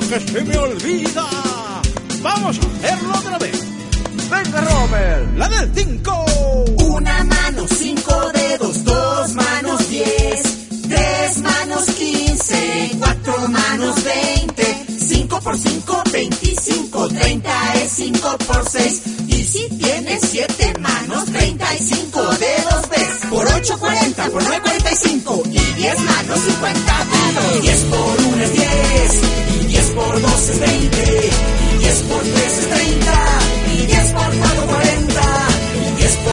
que se me olvida. Vamos a hacerlo otra vez. Venga, Robert, la del 5. Una mano, 5 dedos, 2 manos, 10, 3 manos, 15, 4 manos, 20, 5 por 5, 25, 30 es 5 por 6. Y si tienes 7 manos, 35 dedos ves. Por 8, 40, por 9, 45. Y 10 manos, 50 dedos. 10 por